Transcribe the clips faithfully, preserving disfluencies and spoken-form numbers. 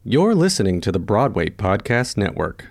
You're listening to the Broadway Podcast Network.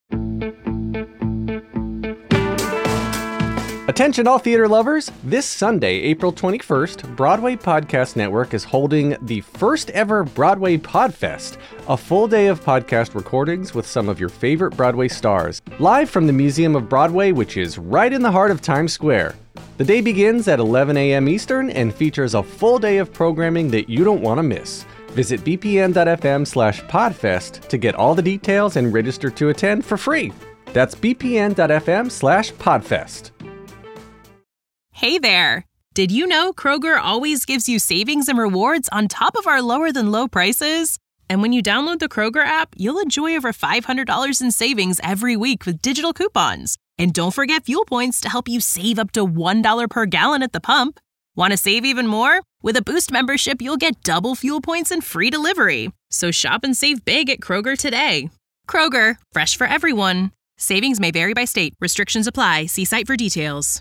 Attention all theater lovers! This Sunday, April twenty-first, Broadway Podcast Network is holding the first ever Broadway Podfest, a full day of podcast recordings with some of your favorite Broadway stars, live from the Museum of Broadway, which is right in the heart of Times Square. The day begins at eleven a.m. Eastern and features a full day of programming that you don't want to miss. Visit bpn.fm slash podfest to get all the details and register to attend for free. That's bpn.fm slash podfest. Hey there! Did you know Kroger always gives you savings and rewards on top of our lower than low prices? And when you download the Kroger app, you'll enjoy over five hundred dollars in savings every week with digital coupons. And don't forget fuel points to help you save up to one dollar per gallon at the pump. Want to save even more? With a Boost membership, you'll get double fuel points and free delivery. So shop and save big at Kroger today. Kroger, fresh for everyone. Savings may vary by state. Restrictions apply. See site for details.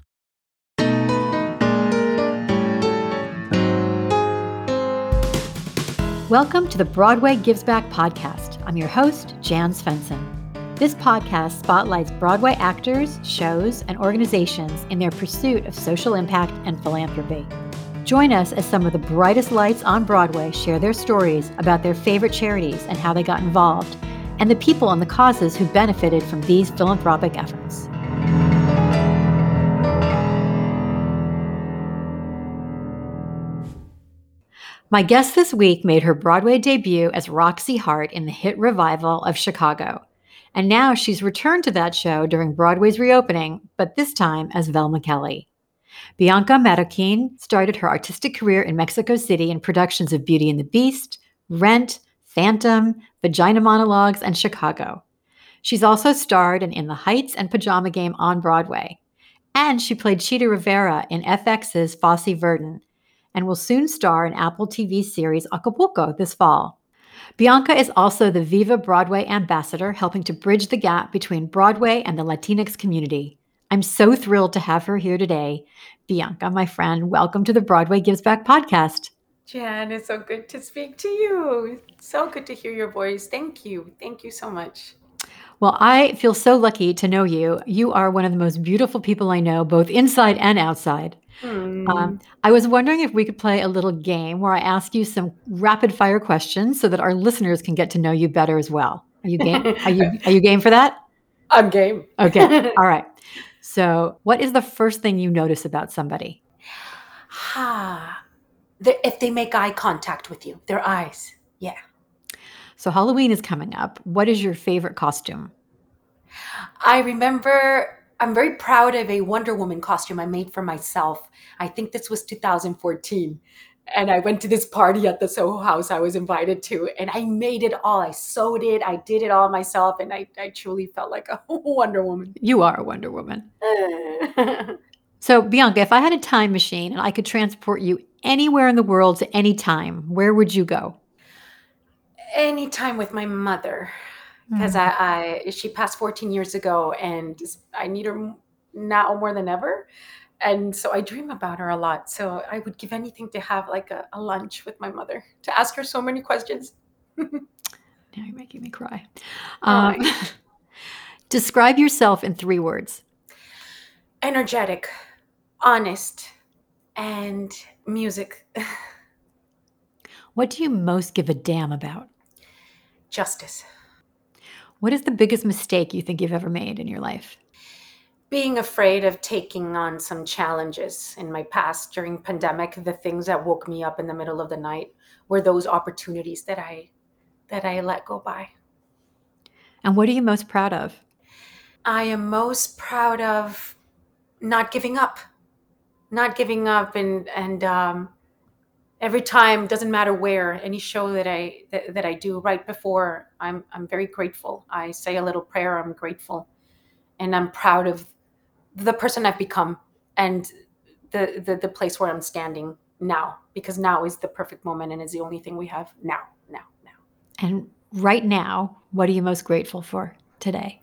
Welcome to the Broadway Gives Back podcast. I'm your host, Jan Svensson. This podcast spotlights Broadway actors, shows, and organizations in their pursuit of social impact and philanthropy. Join us as some of the brightest lights on Broadway share their stories about their favorite charities and how they got involved, and the people and the causes who benefited from these philanthropic efforts. My guest this week made her Broadway debut as Roxie Hart in the hit revival of Chicago. And now she's returned to that show during Broadway's reopening, but this time as Velma Kelly. Bianca Marroquin started her artistic career in Mexico City in productions of Beauty and the Beast, Rent, Phantom, Vagina Monologues, and Chicago. She's also starred in In the Heights and Pajama Game on Broadway. And she played Chita Rivera in F X's Fosse Verdon, and will soon star in Apple T V series Acapulco this fall. Bianca is also the Viva Broadway ambassador, helping to bridge the gap between Broadway and the Latinx community. I'm so thrilled to have her here today. Bianca, my friend, welcome to the Broadway Gives Back podcast. Jan, it's so good to speak to you. So good to hear your voice. Thank you. Thank you so much. Well, I feel so lucky to know you. You are one of the most beautiful people I know, both inside and outside. Hmm. Um, I was wondering if we could play a little game where I ask you some rapid fire questions so that our listeners can get to know you better as well. Are you game? Are you are you game for that? I'm game. Okay. All right. So, what is the first thing you notice about somebody? Ah, the, if they make eye contact with you, their eyes. Yeah. So Halloween is coming up. What is your favorite costume? I remember I'm very proud of a Wonder Woman costume I made for myself. I think this was two thousand fourteen. And I went to this party at the Soho House I was invited to, and I made it all. I sewed it. I did it all myself, and I, I truly felt like a Wonder Woman. You are a Wonder Woman. So Bianca, if I had a time machine and I could transport you anywhere in the world to any time, where would you go? Anytime with my mother, because mm. I, I she passed fourteen years ago, and I need her now more than ever, and so I dream about her a lot. So I would give anything to have like a, a lunch with my mother, to ask her so many questions. Now you're making me cry. Um, oh describe yourself in three words. Energetic, honest, and music. What do you most give a damn about? Justice. What is the biggest mistake you think you've ever made in your life? Being afraid of taking on some challenges in my past during pandemic. The things that woke me up in the middle of the night were those opportunities that I that I let go by. And what are you most proud of? I am most proud of not giving up. Not giving up and and um every time, doesn't matter where, any show that I that, that I do right before, I'm I'm very grateful. I say a little prayer. I'm grateful, and I'm proud of the person I've become and the the, the place where I'm standing now. Because now is the perfect moment, and is the only thing we have now, now, now. And right now, what are you most grateful for today?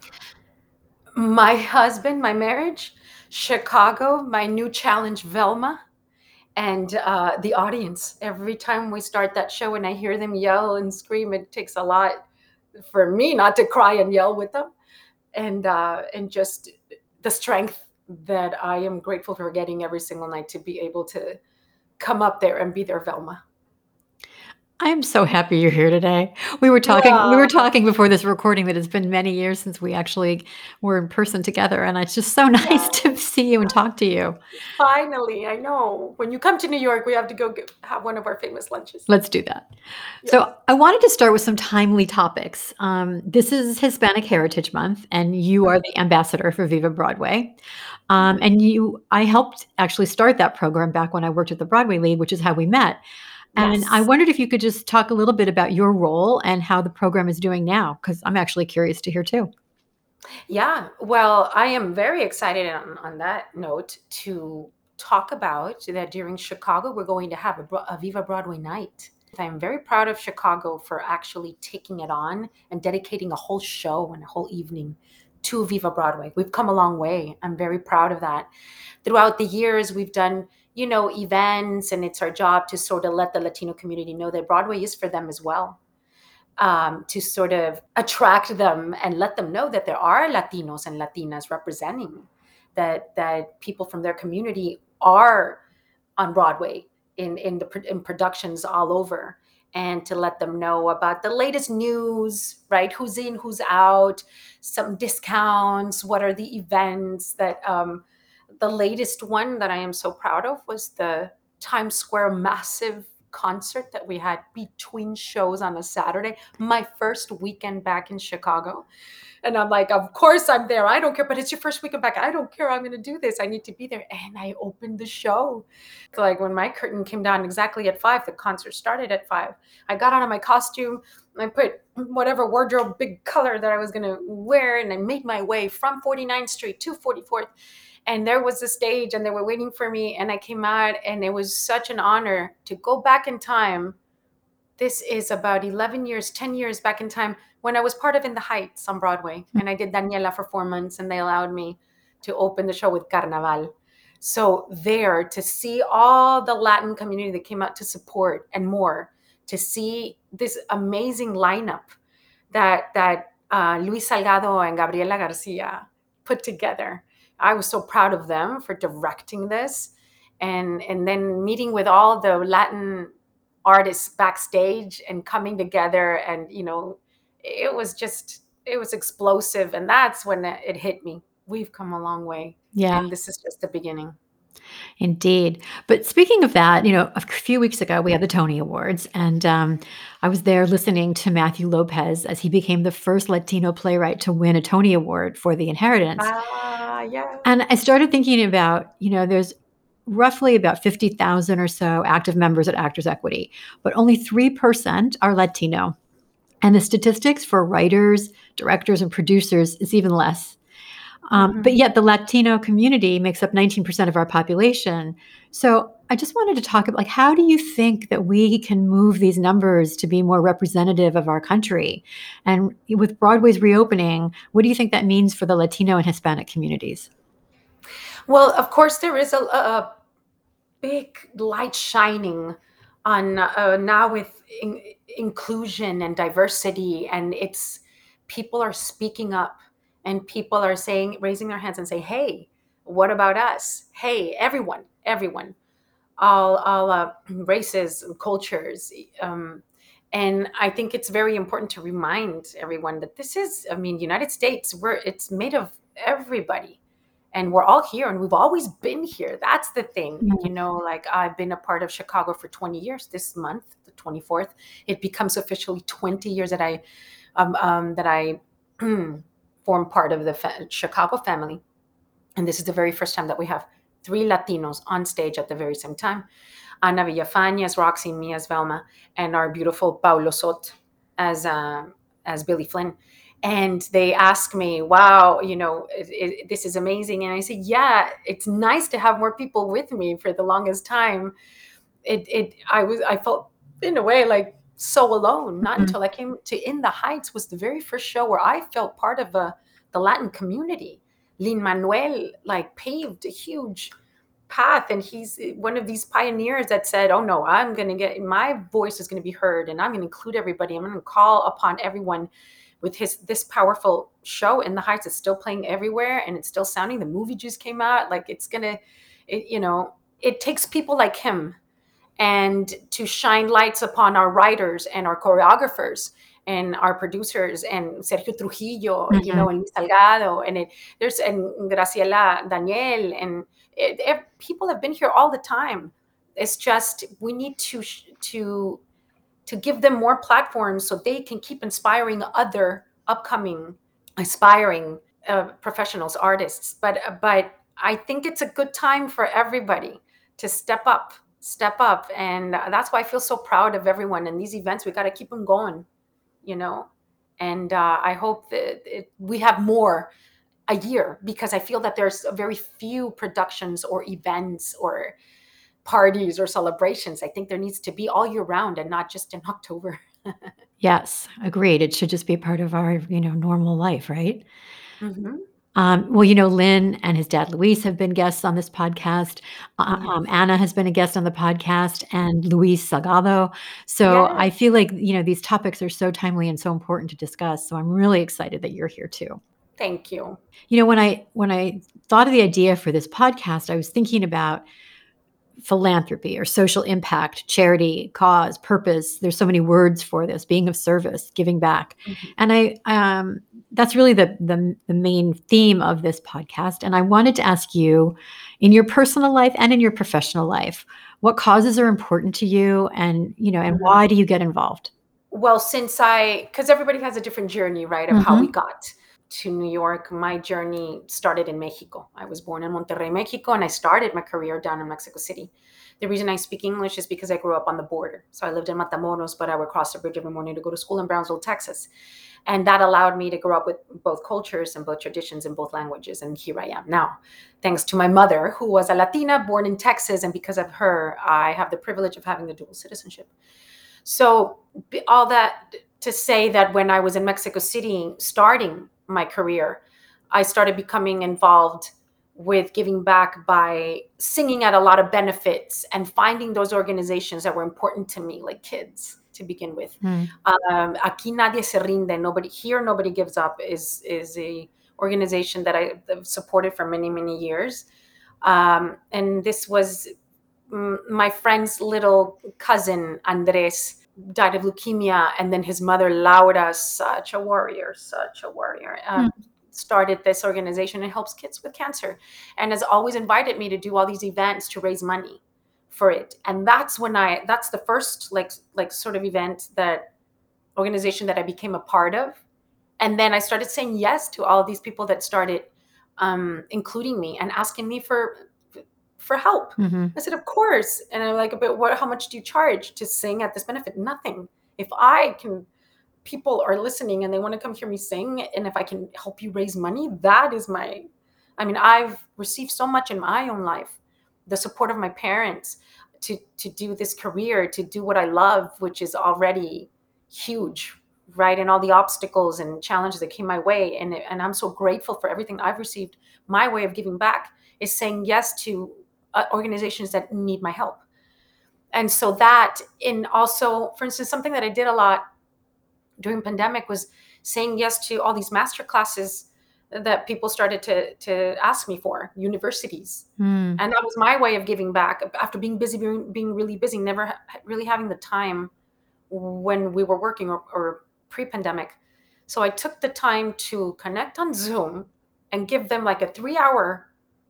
My husband, my marriage, Chicago, my new challenge, Velma, and uh, the audience. Every time we start that show and I hear them yell and scream, it takes a lot for me not to cry and yell with them, and uh, and just the strength that I am grateful for getting every single night to be able to come up there and be their Velma. I'm so happy you're here today. We were talking we were Yeah, talking before this recording that it's been many years since we actually were in person together, and it's just so nice yeah. to see you and talk to you. Finally, I know. When you come to New York, we have to go get, have one of our famous lunches. Let's do that. Yes. So, I wanted to start with some timely topics. Um, this is Hispanic Heritage Month, and you are the ambassador for Viva Broadway. Um, and you, I helped actually start that program back when I worked at the Broadway League, which is how we met. And I Yes. wondered if you could just talk a little bit about your role and how the program is doing now, because I'm actually curious to hear too. Yeah. Well, I am very excited on, on that note to talk about that during Chicago, we're going to have a, Bro- a Viva Broadway night. I am very proud of Chicago for actually taking it on and dedicating a whole show and a whole evening to Viva Broadway. We've come a long way. I'm very proud of that. Throughout the years, we've done, you know, events, and it's our job to sort of let the Latino community know that Broadway is for them as well. Um, to sort of attract them and let them know that there are Latinos and Latinas representing, that that people from their community are on Broadway in in the pro- in productions all over, and to let them know about the latest news, right? Who's in, who's out, some discounts, what are the events that um, the latest one that I am so proud of was the Times Square massive concert that we had between shows on a Saturday, my first weekend back in Chicago. And I'm like, of course I'm there. I don't care, but it's your first weekend back. I don't care. I'm going to do this. I need to be there. And I opened the show. Like when my curtain came down exactly at five, the concert started at five. I got out of my costume. I put whatever wardrobe, big color that I was going to wear, and I made my way from forty-ninth Street to forty-fourth. And there was the stage, and they were waiting for me. And I came out, and it was such an honor to go back in time. This is about eleven years, ten years back in time when I was part of In the Heights on Broadway. And I did Daniela for four months, and they allowed me to open the show with Carnaval. So there, to see all the Latin community that came out to support and more, to see this amazing lineup that that uh, Luis Salgado and Gabriela Garcia put together. I was so proud of them for directing this, and and then meeting with all the Latin artists backstage and coming together, and you know, it was just it was explosive, and that's when it hit me. We've come a long way, Yeah. and this is just the beginning. Indeed. But speaking of that, you know, a few weeks ago we had the Tony Awards, and um, I was there listening to Matthew Lopez as he became the first Latino playwright to win a Tony Award for The Inheritance. Ah, yeah. And I started thinking about, you know, there's roughly about fifty thousand or so active members at Actors Equity, but only three percent are Latino. And the statistics for writers, directors, and producers is even less. Um, Mhm. but yet the Latino community makes up nineteen percent of our population. So I just wanted to talk about, like, how do you think that we can move these numbers to be more representative of our country? And with Broadway's reopening, what do you think that means for the Latino and Hispanic communities? Well, of course, there is a, a big light shining on uh, now with in- inclusion and diversity, and it's people are speaking up, and people are saying, raising their hands and say, hey, what about us? Hey, everyone, everyone, all all uh, races and cultures. um, and I think it's very important to remind everyone that this is, I mean, United States, we're it's made of everybody, and we're all here, and we've always been here. That's the thing, you know. Like, I've been a part of Chicago for twenty years. This month, the twenty-fourth, it becomes officially twenty years that I um, um that I form part of the fa- Chicago family. And this is the very first time that we have three Latinos on stage at the very same time. Ana Villafaña as Roxy, me as Velma, and our beautiful Paulo Sot as uh, as Billy Flynn. And they ask me, "Wow, you know, it, it, this is amazing." And I say, "Yeah, it's nice to have more people with me." For the longest time, it it I was I felt in a way like so alone. Not Mhm. until I came to In the Heights was the very first show where I felt part of a, the Latin community. Lin Manuel like paved a huge path, and he's one of these pioneers that said, oh no, I'm going to get, my voice is going to be heard, and I'm going to include everybody. I'm going to call upon everyone with his this powerful show. In the Heights, it's still playing everywhere, and it's still sounding. The movie just came out. Like, it's gonna, it, you know, it takes people like him and to shine lights upon our writers and our choreographers and our producers, and Sergio Trujillo, mm-hmm. you know, and Luis Salgado, and it, there's and Graciela Daniel, and it, it, people have been here all the time. It's just we need to to to give them more platforms so they can keep inspiring other upcoming aspiring uh, professionals, artists. But but I think it's a good time for everybody to step up, step up, and that's why I feel so proud of everyone. And these events, we got to keep them going, you know. And uh, I hope that it, we have more a year, because I feel that there's very few productions or events or parties or celebrations. I think there needs to be all year round and not just in October. Yes, agreed. It should just be part of our, you know, normal life, right? Mm-hmm. Um, well, you know, Lin and his dad, Luis, have been guests on this podcast. Uh, Yes. um, Anna has been a guest on the podcast, and Luis Salgado. So Yes. I feel like, you know, these topics are so timely and so important to discuss. So I'm really excited that you're here too. Thank you. You know, when I when I thought of the idea for this podcast, I was thinking about philanthropy or social impact, charity, cause, purpose. There's so many words for this: being of service, giving back. Mm-hmm. And I, um, that's really the, the the main theme of this podcast. And I wanted to ask you, in your personal life and in your professional life, what causes are important to you, and you know, and mm-hmm. why do you get involved? Well, since I, because everybody has a different journey, right, of mm-hmm. how we got to New York. My journey started in Mexico. I was born in Monterrey, Mexico, and I started my career down in Mexico City. The reason I speak English is because I grew up on the border. So I lived in Matamoros, but I would cross the bridge every morning to go to school in Brownsville, Texas. And that allowed me to grow up with both cultures and both traditions and both languages. And here I am now, thanks to my mother, who was a Latina born in Texas. And because of her, I have the privilege of having the dual citizenship. So all that to say that when I was in Mexico City, starting my career, I started becoming involved with giving back by singing at a lot of benefits and finding those organizations that were important to me, like kids to begin with. Mm. Um, Aquí Nadie Se Rinde, nobody here, nobody gives up is is a organization that I have supported for many, many years. Um, and this was mm, my friend's little cousin, Andres, died of leukemia, and then his mother, Laura, such a warrior, such a warrior, um, mm. started this organization and helps kids with cancer, and has always invited me to do all these events to raise money for it. And that's when I, that's the first like like sort of event, that organization that I became a part of. And then I started saying yes to all of these people that started um, including me and asking me for for help. Mm-hmm. I said, of course. And I'm like, but what, how much do you charge to sing at this benefit? Nothing. If I can, people are listening and they want to come hear me sing, and if I can help you raise money, that is my, I mean, I've received so much in my own life, the support of my parents to, to do this career, to do what I love, which is already huge, right? And all the obstacles and challenges that came my way. And, and I'm so grateful for everything I've received. My way of giving back is saying yes to Uh, organizations that need my help. And so that, in also, for instance, something that I did a lot during pandemic was saying yes to all these master classes that people started to, to ask me for, universities. Mm. And that was my way of giving back after being busy, being, being really busy, never ha- really having the time when we were working or, or pre-pandemic. So I took the time to connect on Zoom and give them like a three hour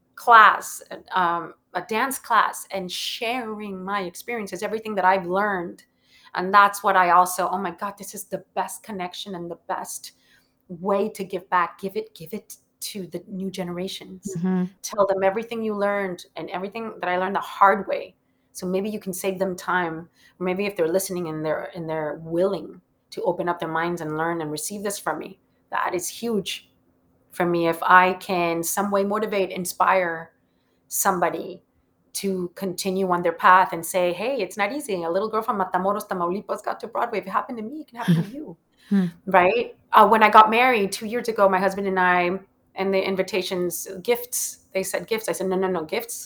class, um, a dance class, and sharing my experiences, everything that I've learned. And that's what I also, oh my God, this is the best connection and the best way to give back. Give it, give it to the new generations. Mm-hmm. Tell them everything you learned and everything that I learned the hard way. So maybe you can save them time. Or maybe if they're listening and they're, and they're willing to open up their minds and learn and receive this from me, that is huge for me. If I can some way motivate, inspire somebody to continue on their path and say, hey, it's not easy. A little girl from Matamoros, Tamaulipas got to Broadway. If it happened to me, it can happen to you. Right? Uh, when I got married two years ago, my husband and I, and the invitations, gifts, they said gifts. I said, no, no, no, gifts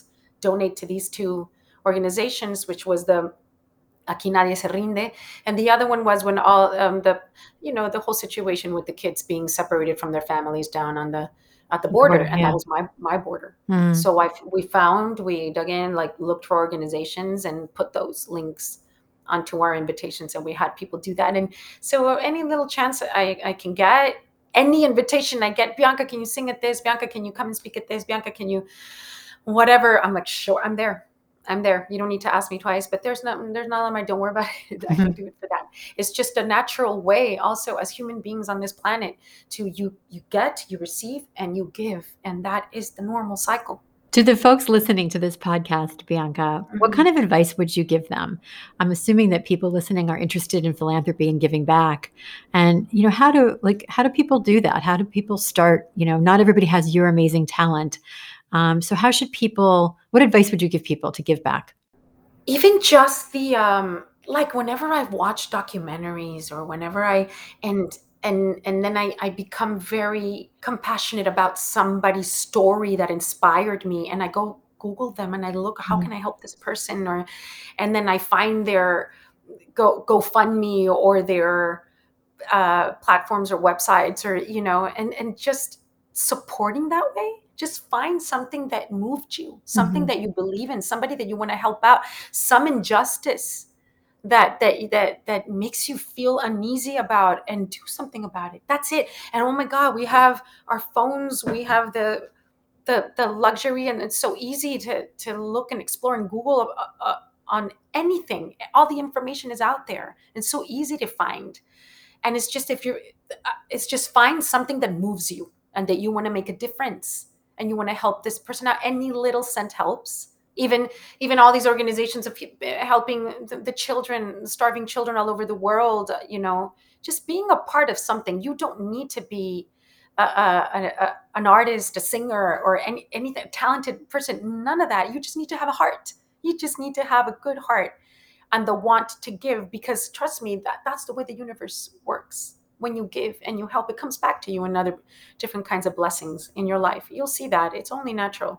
donate to these two organizations, which was the Aquí Nadie Se Rinde, and the other one was when all um, the, you know, the whole situation with the kids being separated from their families down on the at the border, border, and yeah. that was my my border. Mm. So I we found we dug in, like looked for organizations and put those links onto our invitations, and we had people do that. And so any little chance I, I can get, any invitation I get, Bianca, can you sing at this? Bianca, can you come and speak at this? Bianca, can you, whatever? I'm like, sure, I'm there. I'm there. You don't need to ask me twice, but there's not, there's not on my, don't worry about it. I can do it for that. It's just a natural way also as human beings on this planet to you, you get, you receive, and you give. And that is the normal cycle. To the folks listening to this podcast, Bianca, mm-hmm. what kind of advice would you give them? I'm assuming that people listening are interested in philanthropy and giving back. And, you know, how do, like, how do people do that? How do people start? You know, not everybody has your amazing talent. Um, so how should people, what advice would you give people to give back? Even just the, um, like whenever I've watched documentaries or whenever I, and, and, and then I, I become very compassionate about somebody's story that inspired me, and I go Google them and I look, how mm-hmm. can I help this person? Or, and then I find their Go GoFundMe or their uh, platforms or websites, or, you know, and, and just supporting that way. Just find something that moved you, something mm-hmm. that you believe in, somebody that you want to help out, some injustice that that that that makes you feel uneasy about, and do something about it. That's it. And oh my God, we have our phones, we have the the the luxury, and it's so easy to to look and explore and Google uh, uh, on anything. All the information is out there. It's so easy to find. And it's just if you're, it's just find something that moves you and that you want to make a difference. And you want to help this person out. Any little cent helps. Even even all these organizations of helping the, the children, starving children all over the world, you know, just being a part of something. You don't need to be a, a, a, an artist, a singer, or any anything, a talented person. None of that. You just need to have a heart. You just need to have a good heart and the want to give, because trust me, that, that's the way the universe works. When you give and you help, it comes back to you in other different kinds of blessings in your life. You'll see that. It's only natural.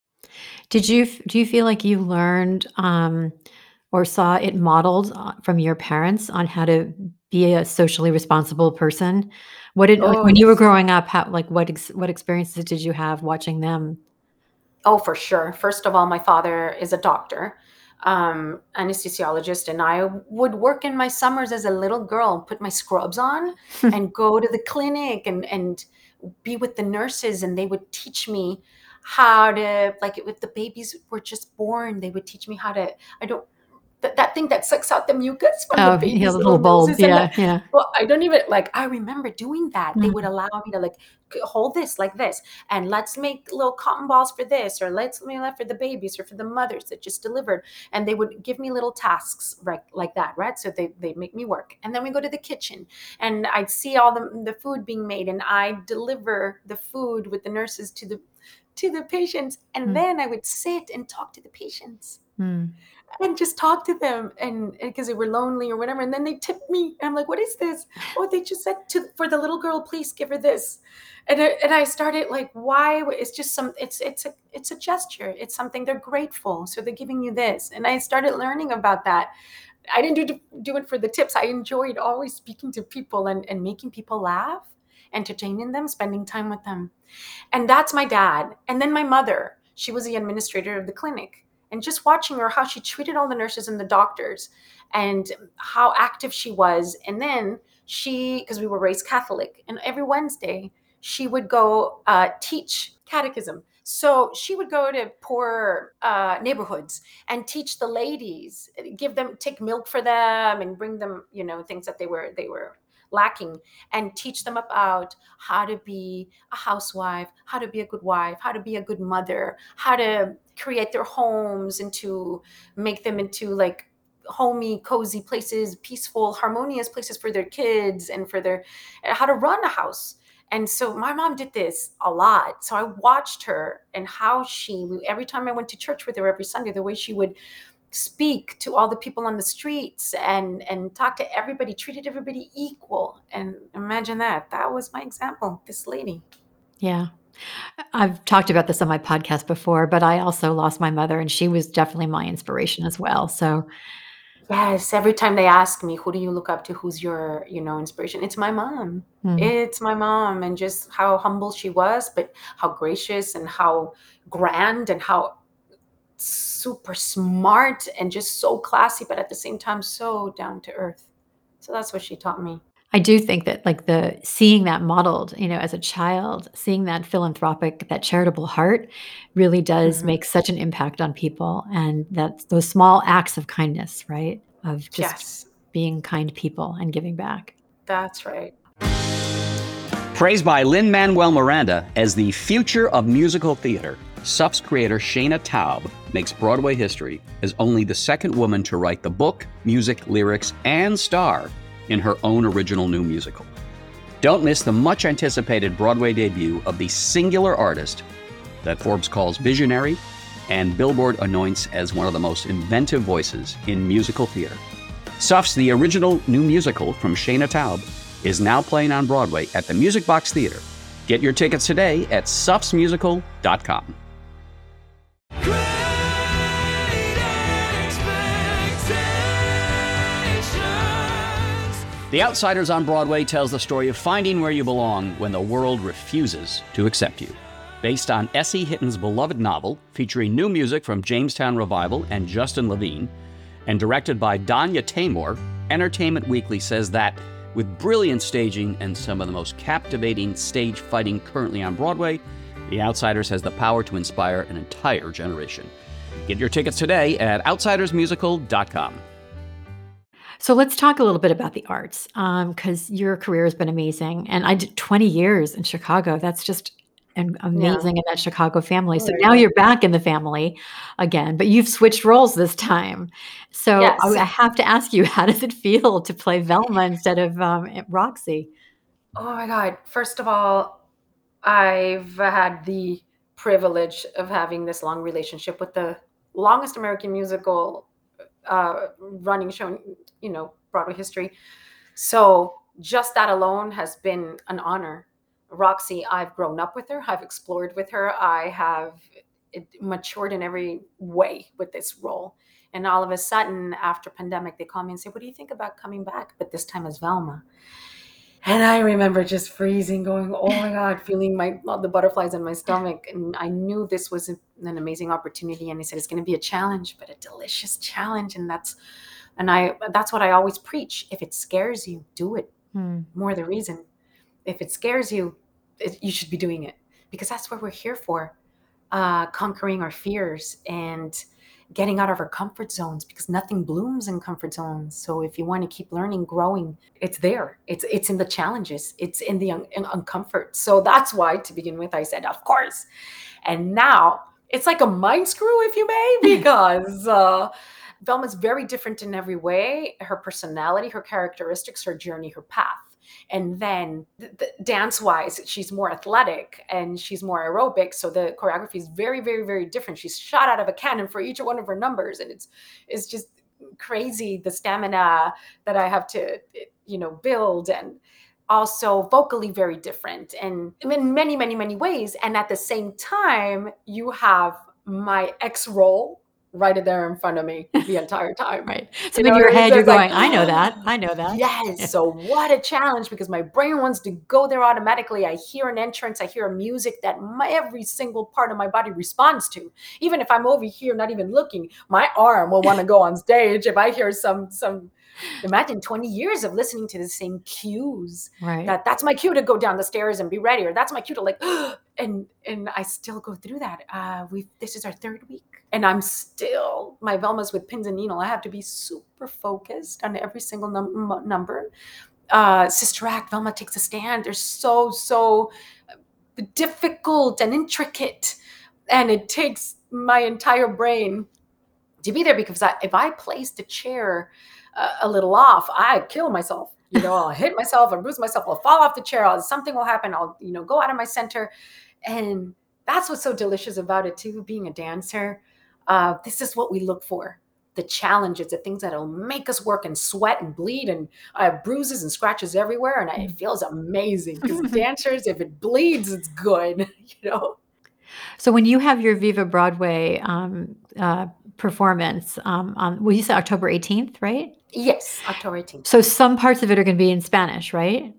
Did you, do you feel like you learned um, or saw it modeled from your parents on how to be a socially responsible person? What did, oh, like, when you were growing up, how, like what, ex, what experiences did you have watching them? Oh, for sure. First of all, my father is a doctor. Um, anesthesiologist, and I would work in my summers as a little girl, put my scrubs on and go to the clinic and, and be with the nurses, and they would teach me how to, like if the babies were just born, they would teach me how to, I don't, that, that thing that sucks out the mucus from oh, the baby's yeah, little, little bulb. Yeah, the, yeah. Well, I don't even, like, I remember doing that. Mm-hmm. They would allow me to like, hold this like this, and let's make little cotton balls for this, or let's make that for the babies or for the mothers that just delivered. And they would give me little tasks right like that, right? So they they make me work. And then we go to the kitchen, and I'd see all the, the food being made, and I deliver the food with the nurses to the to the patients. And mm. then I would sit and talk to the patients. Mm. And just talk to them, and because they were lonely or whatever. And then they tipped me, and I'm like, "What is this?" Oh, they just said to for the little girl, please give her this. And I, and I started like, why? It's just some. It's it's a it's a gesture. It's something they're grateful, so they're giving you this. And I started learning about that. I didn't do do it for the tips. I enjoyed always speaking to people and and making people laugh, entertaining them, spending time with them. And that's my dad. And then my mother. She was the administrator of the clinic. And just watching her, how she treated all the nurses and the doctors, and how active she was. And then she, because we were raised Catholic, and every Wednesday she would go uh, teach catechism. So she would go to poor uh, neighborhoods and teach the ladies, give them, take milk for them, and bring them, you know, things that they were they were lacking, and teach them about how to be a housewife, how to be a good wife, how to be a good mother, how to create their homes and to make them into like homey, cozy places, peaceful, harmonious places for their kids, and for their, how to run a house. And so my mom did this a lot. So I watched her, and how she, every time I went to church with her every Sunday, the way she would speak to all the people on the streets and and talk to everybody, treated everybody equal. And imagine that. That was my example, this lady. Yeah. I've talked about this on my podcast before, but I also lost my mother, and she was definitely my inspiration as well. So, Yes, every time they ask me, "Who do you look up to? Who's your, you know, inspiration?" It's my mom. mm, It's my mom, and just how humble she was, but how gracious and how grand and how super smart and just so classy, but at the same time so down to earth. So that's what she taught me. I do think that like the seeing that modeled, you know, as a child, seeing that philanthropic, that charitable heart really does Mhm. make such an impact on people. And that those small acts of kindness, right? Of just Yes, being kind people and giving back. that's right. Praised by Lin-Manuel Miranda as the future of musical theater, S U F's creator Shayna Taub makes Broadway history as only the second woman to write the book, music, lyrics, and star in her own original new musical. Don't miss the much-anticipated Broadway debut of the singular artist that Forbes calls visionary and Billboard anoints as one of the most inventive voices in musical theater. S U F's The Original New Musical from Shayna Taub is now playing on Broadway at the Music Box Theater. Get your tickets today at sufs musical dot com. The Outsiders on Broadway tells the story of finding where you belong when the world refuses to accept you. Based on S E. Hitton's beloved novel, featuring new music from Jamestown Revival and Justin Levine, and directed by Danya Tamor, Entertainment Weekly says that, with brilliant staging and some of the most captivating stage fighting currently on Broadway, The Outsiders has the power to inspire an entire generation. Get your tickets today at outsiders musical dot com. So let's talk a little bit about the arts, because your career has been amazing. And I did twenty years in Chicago. That's just am- Yeah. amazing in that Chicago family. Oh So my now God. you're back in the family again, but you've switched roles this time. So I Yes. I have to ask you, how does it feel to play Velma instead of um, Roxy? Oh my God. First of all, I've had the privilege of having this long relationship with the longest American musical uh, running show, in, you know, Broadway history. So just that alone has been an honor. Roxy, I've grown up with her. I've explored with her. I have it matured in every way with this role. And all of a sudden, after pandemic, they call me and say, "What do you think about coming back?" But this time as Velma. And I remember just freezing, going, "Oh my God," feeling my all the butterflies in my stomach. And I knew this was an an amazing opportunity. And they said it's going to be a challenge, but a delicious challenge. And that's and I that's what I always preach. If it scares you, do it. Hmm. More the reason. If it scares you, it, you should be doing it, because that's what we're here for. Uh, conquering our fears and getting out of our comfort zones, because nothing blooms in comfort zones. So if you want to keep learning, growing, it's there. It's it's in the challenges. It's in the un- in uncomfort. So that's why, to begin with, I said, of course. And now it's like a mind screw, if you may, because uh, Velma's very different in every way. Her personality, her characteristics, her journey, her path. And then th- th- dance wise, she's more athletic and she's more aerobic. So the choreography is very, very, very different. She's shot out of a cannon for each one of her numbers. And it's, it's just crazy, the stamina that I have to, you know, build, and also vocally very different and in many, many, many ways. And at the same time, you have my ex role right there in front of me the entire time. Right. So You in know your what I mean? head, So you're it's like, going, I know that. I know that. yes. So what a challenge, because my brain wants to go there automatically. I hear an entrance, I hear a music that my, every single part of my body responds to. Even if I'm over here, not even looking, my arm will want to go on stage if I hear some, some, imagine twenty years of listening to the same cues. Right. That that's my cue to go down the stairs and be ready, or that's my cue to like, and and I still go through that. Uh, we this is our third week, and I'm still my Velma's with pins and needle. I have to be super focused on every single num- number. Uh, Sister Act, Velma takes a stand. They're so so difficult and intricate, and it takes my entire brain to be there, because I, if I place the chair uh, a little off, I kill myself. You know, I'll hit myself, I'll bruise myself, I'll fall off the chair, I'll, something will happen, I'll, you know, go out of my center. And that's what's so delicious about it too, being a dancer. Uh, this is what we look for. the challenges, the things that'll make us work and sweat and bleed. And I have bruises and scratches everywhere. And I, it feels amazing because dancers, if it bleeds, it's good, you know? So when you have your Viva Broadway um, uh, performance, um, on, well, you said October eighteenth, right? Yes, October eighteenth. So some parts of it are going to be in Spanish, right?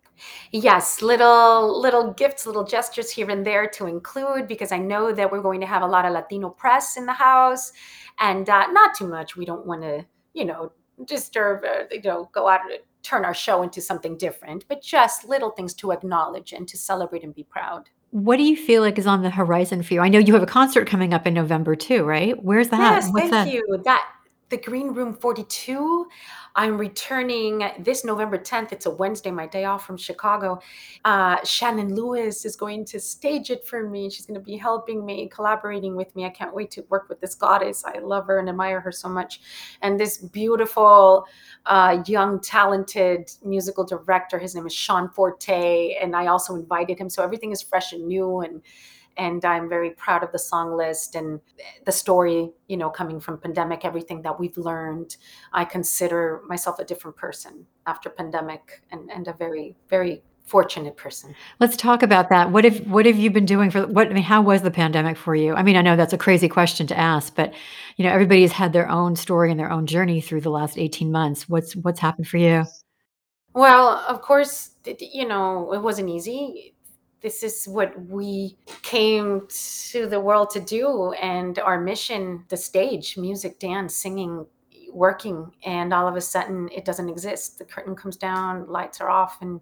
Yes, little little gifts, little gestures here and there to include, because I know that we're going to have a lot of Latino press in the house, and uh, not too much. We don't want to, you know, disturb, uh, you know, go out and turn our show into something different, but just little things to acknowledge and to celebrate and be proud. What do you feel like is on the horizon for you? I know you have a concert coming up in November too, right? Where's that? Yes, What's thank that? you. That the Green Room forty-two. I'm returning this November tenth. It's a Wednesday, my day off from Chicago. Uh, Shannon Lewis is going to stage it for me. She's going to be helping me, collaborating with me. I can't wait to work with this goddess. I love her and admire her so much. And this beautiful, uh, young, talented musical director, his name is Sean Forte. And I also invited him. So everything is fresh and new. And And I'm very proud of the song list and the story, you know, coming from pandemic, everything that we've learned. I consider myself a different person after pandemic, and, and a very, very fortunate person. Let's talk about that. What have what have you been doing for what I mean, how was the pandemic for you? I mean, I know that's a crazy question to ask, but you know, everybody's had their own story and their own journey through the last eighteen months. What's what's happened for you? Well, of course, you know, it wasn't easy. This is what we came to the world to do, and our mission, the stage, music, dance, singing, working, and all of a sudden it doesn't exist. The curtain comes down, lights are off, and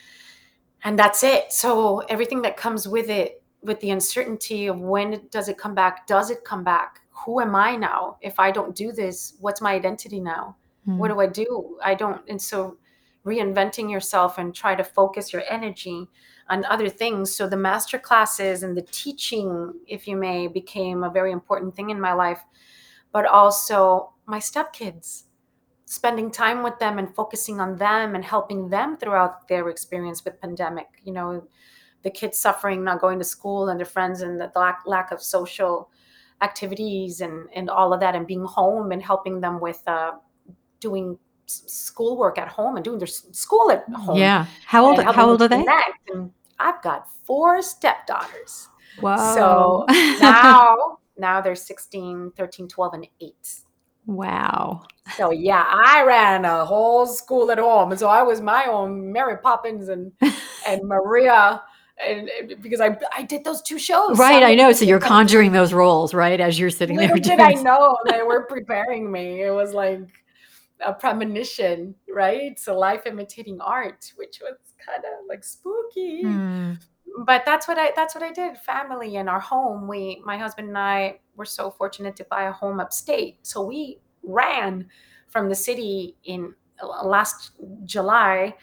and that's it. So everything that comes with it, with the uncertainty of when it, does it come back? Does it come back? Who am I now? If I don't do this, what's my identity now? Hmm. What do I do? I don't. And so reinventing yourself and try to focus your energy on other things. So the master classes and the teaching, if you may, became a very important thing in my life, but also my stepkids, spending time with them and focusing on them and helping them throughout their experience with pandemic. You know, the kids suffering, not going to school, and their friends, and the lack, lack of social activities and, and all of that, and being home and helping them with uh, doing schoolwork at home and doing their school at home. Yeah. How old how old are they? And I've got four stepdaughters. Wow. So now now they're sixteen, thirteen, twelve, and eight. Wow. So yeah, I ran a whole school at home. And so I was my own Mary Poppins and and Maria, and because I I did those two shows. Right, I know. So you're conjuring those roles, right? As you're sitting there. Little did I know they were preparing me. It was like a premonition, right? So life imitating art, which was kind of like spooky. Hmm. But that's what I that's what I did. Family in our home. We my husband and I were so fortunate to buy a home upstate. So we ran from the city in last July,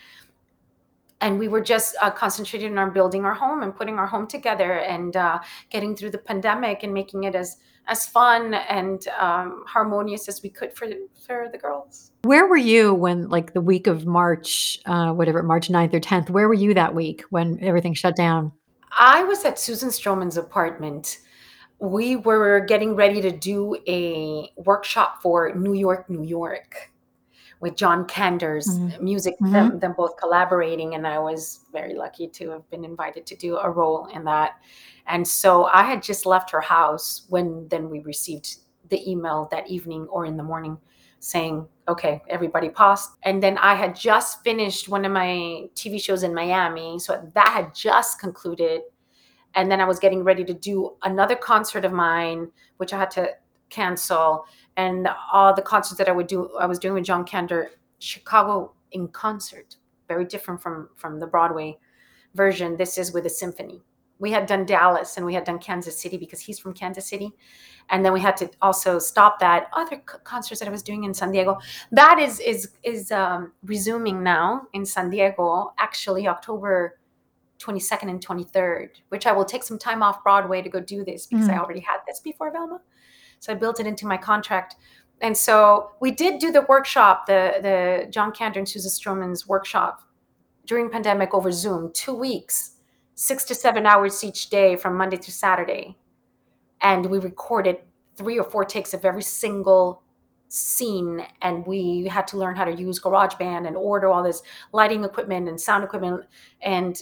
and we were just uh, concentrated on building our home and putting our home together, and uh, getting through the pandemic and making it as as fun and um, harmonious as we could for for the girls. Where were you when, like, the week of March, uh, whatever, March ninth or tenth, where were you that week when everything shut down? I was at Susan Stroman's apartment. We were getting ready to do a workshop for New York, New York, with John Kander's Mhm. music, Mhm. them, them both collaborating. And I was very lucky to have been invited to do a role in that. And so I had just left her house when then we received the email that evening or in the morning saying, okay, everybody paused. And then I had just finished one of my T V shows in Miami. So that had just concluded. And then I was getting ready to do another concert of mine, which I had to cancel. And all the concerts that I would do, I was doing with John Kander, Chicago in concert, very different from, from the Broadway version. This is with a symphony. We had done Dallas and we had done Kansas City because he's from Kansas City. And then we had to also stop that. Other c- concerts that I was doing in San Diego, that is is is um, resuming now in San Diego, actually October twenty-second and twenty-third, which I will take some time off Broadway to go do this because Mm. I already had this before Velma. So I built it into my contract. And so we did do the workshop, the, the John Kander and Susan Stroman's workshop during pandemic over Zoom, two weeks, six to seven hours each day from Monday through Saturday. And we recorded three or four takes of every single scene, and we had to learn how to use GarageBand and order all this lighting equipment and sound equipment, and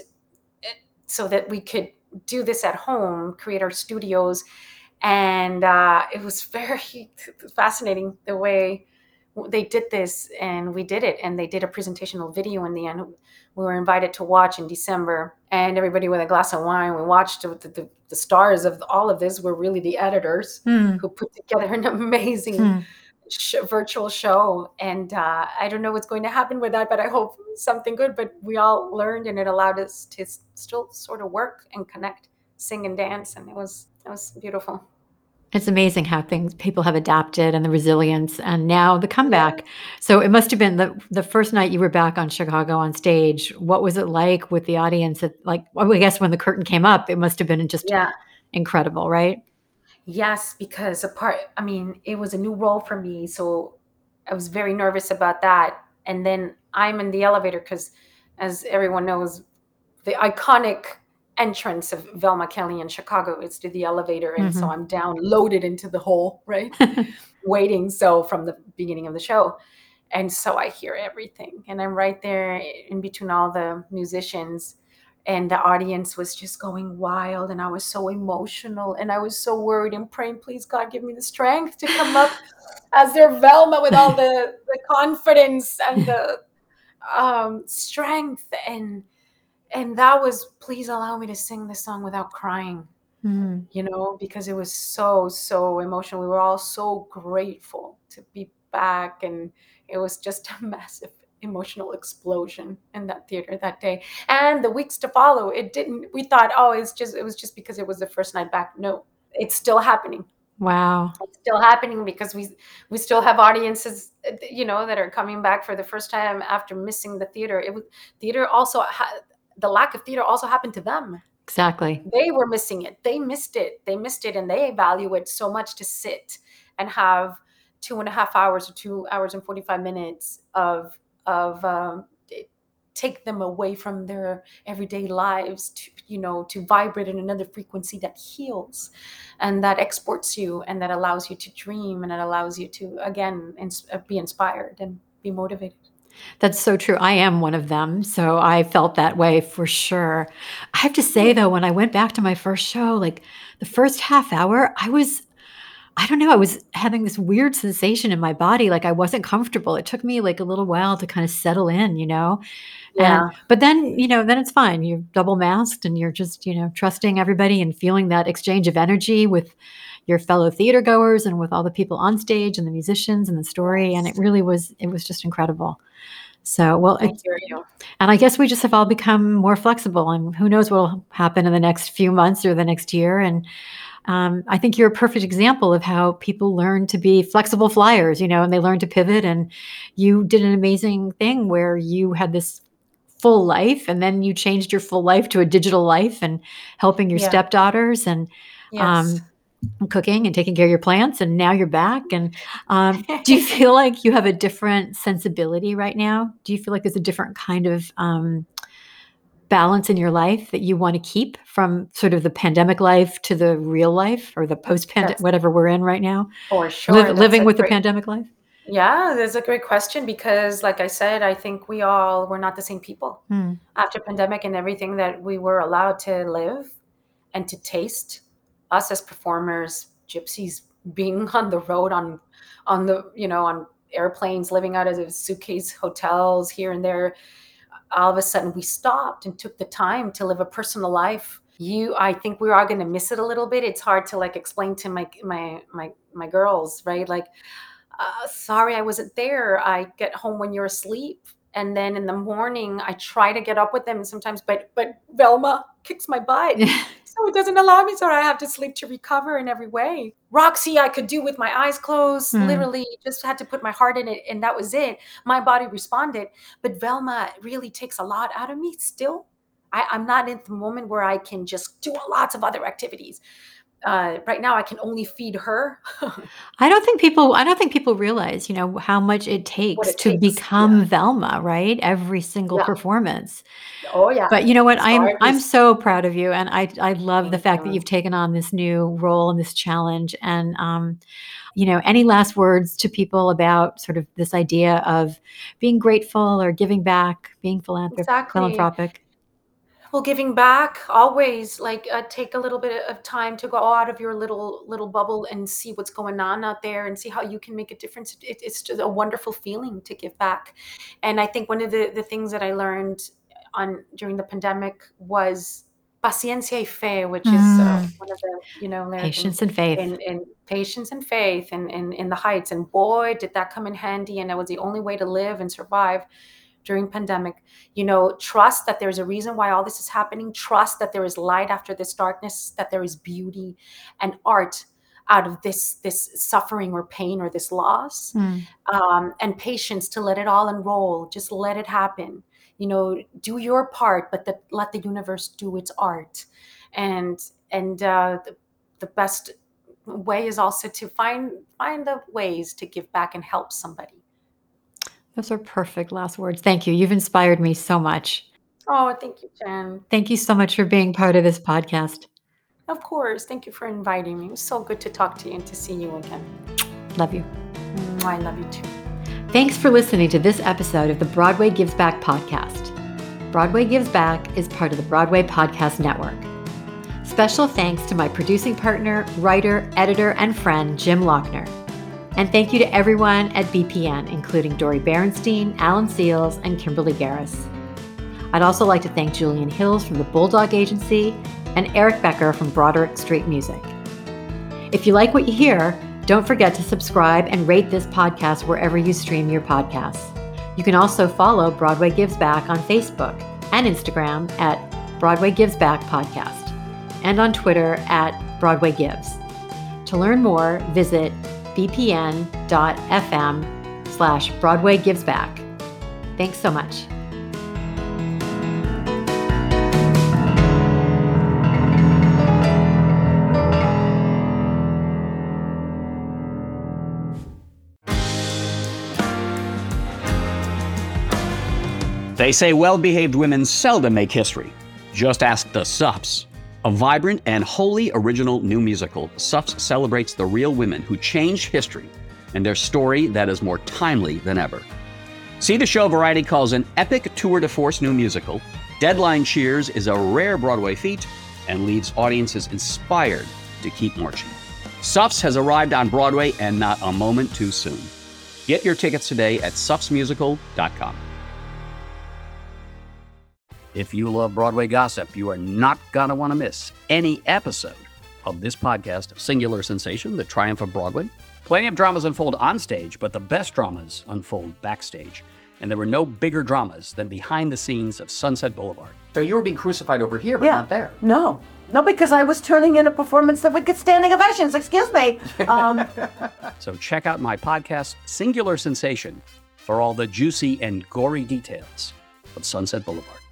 so that we could do this at home, create our studios. And uh, it was very fascinating the way they did this, and we did it, and they did a presentational video in the end. We were invited to watch in December, and everybody with a glass of wine, we watched. The, the, the stars of all of this were really the editors Hmm. who put together an amazing Hmm. sh- virtual show. And uh, I don't know what's going to happen with that, but I hope something good. But we all learned, and it allowed us to s- still sort of work and connect, sing and dance, and it was it was beautiful. It's amazing how things people have adapted and the resilience and now the comeback. So it must have been the the first night you were back on Chicago on stage. What was it like with the audience? At, like, well, I guess when the curtain came up, it must have been just Yeah. incredible, right? Yes, because a part, I mean, it was a new role for me. So I was very nervous about that. And then I'm in the elevator because, as everyone knows, the iconic entrance of Velma Kelly in Chicago is to the elevator. And so Mhm. I'm down, loaded into the hole, right? Waiting. So from the beginning of the show. And so I hear everything. And I'm right there in between all the musicians. And the audience was just going wild. And I was so emotional. And I was so worried and praying, please, God, give me the strength to come up as their Velma with all the, the confidence and the um, strength. And and that was, please allow me to sing this song without crying, Mhm. you know, because it was so, so emotional. We were all so grateful to be back. And it was just a massive emotional explosion in that theater that day. And the weeks to follow, it didn't, we thought, oh, it's just, it was just because it was the first night back. No, it's still happening. Wow. It's still happening because we we still have audiences, uh, you know, that are coming back for the first time after missing the theater. It was theater also ha- the lack of theater also happened to them. Exactly. They were missing it. They missed it. They missed it, and they value it so much to sit and have two and a half hours or two hours and forty-five minutes of of um, it- take them away from their everyday lives to, you know, to vibrate in another frequency that heals and that exports you and that allows you to dream and it allows you to again ins- uh, be inspired and be motivated. That's so true. I am one of them. So I felt that way for sure. I have to say though, when I went back to my first show, like the first half hour, I was I don't know, I was having this weird sensation in my body, like I wasn't comfortable. It took me like a little while to kind of settle in, you know? And Yeah. but then, you know, then it's fine. You're double masked and you're just, you know, trusting everybody and feeling that exchange of energy with your fellow theater goers and with all the people on stage and the musicians and the story. And it Yes. really was, it was just incredible. So, well, I it's, hear you. and I guess we just have all become more flexible and who knows what will happen in the next few months or the next year. And um, I think you're a perfect example of how people learn to be flexible flyers, you know, and they learn to pivot. And you did an amazing thing where you had this full life and then you changed your full life to a digital life and helping your Yeah. stepdaughters and Yes. um, cooking and taking care of your plants. And now you're back. And um, do you feel like you have a different sensibility right now? Do you feel like there's a different kind of um, balance in your life that you want to keep from sort of the pandemic life to the real life or the post-pandemic, That's whatever we're in right now, for Liv- sure. That's living a with the great, pandemic life? yeah, that's a great question because like I said, I think we all were not the same people Hmm. after pandemic and everything that we were allowed to live and to taste. Us as performers, gypsies being on the road on on the, you know, on airplanes, living out of the suitcase hotels here and there. All of a sudden we stopped and took the time to live a personal life. You I think we're all going to miss it a little bit. It's hard to like explain to my my my my girls, right? Like, uh, sorry I wasn't there. I get home when you're asleep. And then in the morning, I try to get up with them sometimes, but but Velma kicks my butt. So it doesn't allow me. So I have to sleep to recover in every way. Roxy, I could do with my eyes closed, Hmm. literally just had to put my heart in it. And that was it. My body responded. But Velma really takes a lot out of me still. I, I'm not in the moment where I can just do lots of other activities. uh, right now I can only feed her. I don't think people I don't think people realize, you know, how much it What takes it to takes. become Velma, right? Every single Yeah. performance. Oh yeah. But you know what? It's I'm hard. I'm It's- so proud of you, and I I love the Thank fact that you. you've taken on this new role and this challenge. And um, you know, any last words to people about sort of this idea of being grateful or giving back, being philanthrop- Exactly. philanthropic? Well, giving back always, like, uh, take a little bit of time to go out of your little little bubble and see what's going on out there and see how you can make a difference. It, it's just a wonderful feeling to give back. And I think one of the, the things that I learned on during the pandemic was paciencia y fe, which is uh, Mm. one of the, you know, lyric in, Patience and faith. in, in patience and faith and in, in the heights. And boy, did that come in handy. And that was the only way to live and survive during pandemic. You know, trust that there's a reason why all this is happening. Trust that there is light after this darkness, that there is beauty and art out of this this suffering or pain or this loss. Mm. Um, and patience to let it all unroll. Just let it happen. You know, do your part, but the, let the universe do its art. And and uh, the, the best way is also to find find the ways to give back and help somebody. Those are perfect last words. Thank you. You've inspired me so much. Oh, thank you, Jen. Thank you so much for being part of this podcast. Of course. Thank you for inviting me. It was so good to talk to you and to see you again. Love you. Mm, I love you too. Thanks for listening to this episode of the Broadway Gives Back podcast. Broadway Gives Back is part of the Broadway Podcast Network. Special thanks to my producing partner, writer, editor, and friend, Jim Lochner. And thank you to everyone at B P N, including Dory Berenstein, Alan Seals, and Kimberly Garris. I'd also like to thank Julian Hills from the Bulldog Agency and Eric Becker from Broderick Street Music. If you like what you hear, don't forget to subscribe and rate this podcast wherever you stream your podcasts. You can also follow Broadway Gives Back on Facebook and Instagram at Broadway Gives Back Podcast and on Twitter at Broadway Gives. To learn more, visit bpn.fm slash Broadway Gives Back. Thanks so much. They say well-behaved women seldom make history. Just ask the Suffs. A vibrant and wholly original new musical, Suffs celebrates the real women who changed history and their story that is more timely than ever. See the show Variety calls an epic tour de force new musical. Deadline cheers is a rare Broadway feat and leaves audiences inspired to keep marching. Suffs has arrived on Broadway and not a moment too soon. Get your tickets today at suffs musical dot com. If you love Broadway gossip, you are not going to want to miss any episode of this podcast, Singular Sensation, The Triumph of Broadway. Plenty of dramas unfold on stage, but the best dramas unfold backstage. And there were no bigger dramas than behind the scenes of Sunset Boulevard. So you were being crucified over here, but Yeah. not there. No. No, because I was turning in a performance that would get standing ovations. Excuse me. Um, So check out my podcast, Singular Sensation, for all the juicy and gory details of Sunset Boulevard.